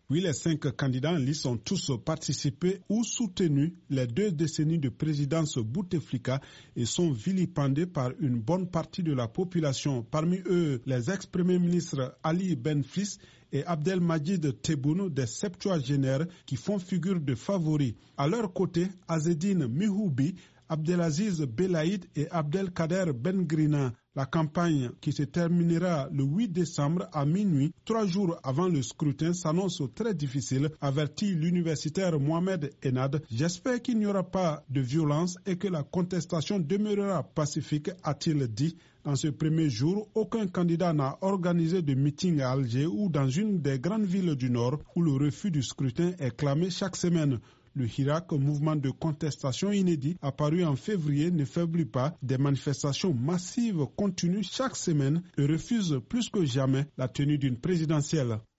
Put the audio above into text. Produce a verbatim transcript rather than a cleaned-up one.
Oui, les cinq candidats en lice ont tous participé ou soutenu les deux décennies de présidence Bouteflika et sont vilipendés par une bonne partie de la population. Parmi eux, les ex-premiers ministres Ali Benflis et Abdelmadjid Tebboune, des septuagénaires qui font figure de favoris. À leur côté, Azzedine Mihoubi, Abdelaziz Belaïd et Abdelkader Bengrina. La campagne qui se terminera le huit décembre à minuit, trois jours avant le scrutin, s'annonce très difficile, avertit l'universitaire Mohamed Enad. J'espère qu'il n'y aura pas de violence et que la contestation demeurera pacifique, a-t-il dit. Dans ce premier jour, aucun candidat n'a organisé de meeting à Alger ou dans une des grandes villes du Nord où le refus du scrutin est clamé chaque semaine. Le Hirak, mouvement de contestation inédit, apparu en février, ne faiblit pas. Des manifestations massives continuent chaque semaine et refusent plus que jamais la tenue d'une présidentielle.